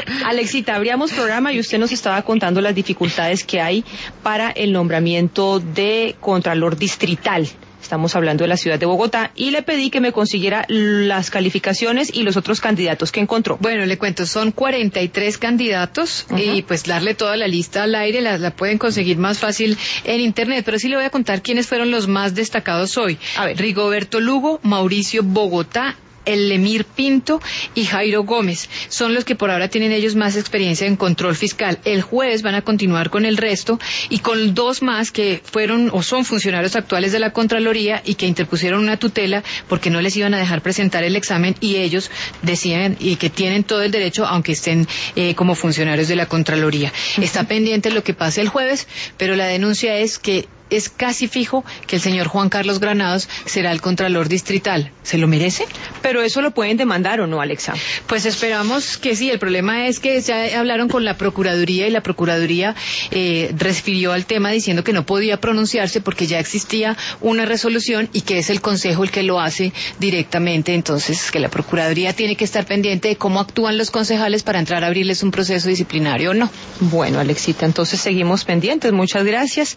Alexita, abríamos programa y usted nos estaba contando las dificultades que hay para el nombramiento de Contralor Distrital. Estamos hablando de la ciudad de Bogotá y le pedí que me consiguiera las calificaciones y los otros candidatos que encontró. Bueno, le cuento, son 43 candidatos y pues darle toda la lista al aire la pueden conseguir más fácil en internet, pero sí le voy a contar quiénes fueron los más destacados hoy. A ver. Rigoberto Lugo, Mauricio Bogotá, Lemir Pinto y Jairo Gómez. Son los que por ahora tienen ellos más experiencia en control fiscal. El jueves van a continuar con el resto y con dos más que fueron o son funcionarios actuales de la Contraloría y que interpusieron una tutela porque no les iban a dejar presentar el examen y ellos decían y que tienen todo el derecho aunque estén como funcionarios de la Contraloría. Está pendiente lo que pase el jueves, pero la denuncia es que es casi fijo que el señor Juan Carlos Granados será el Contralor Distrital. ¿Se lo merece? Pero eso lo pueden demandar, ¿o no, Alexa? Pues esperamos que sí. El problema es que ya hablaron con la Procuraduría y la Procuraduría refirió al tema diciendo que no podía pronunciarse porque ya existía una resolución y que es el Consejo el que lo hace directamente. Entonces, que la Procuraduría tiene que estar pendiente de cómo actúan los concejales para entrar a abrirles un proceso disciplinario o no. Bueno, Alexita, entonces seguimos pendientes. Muchas gracias.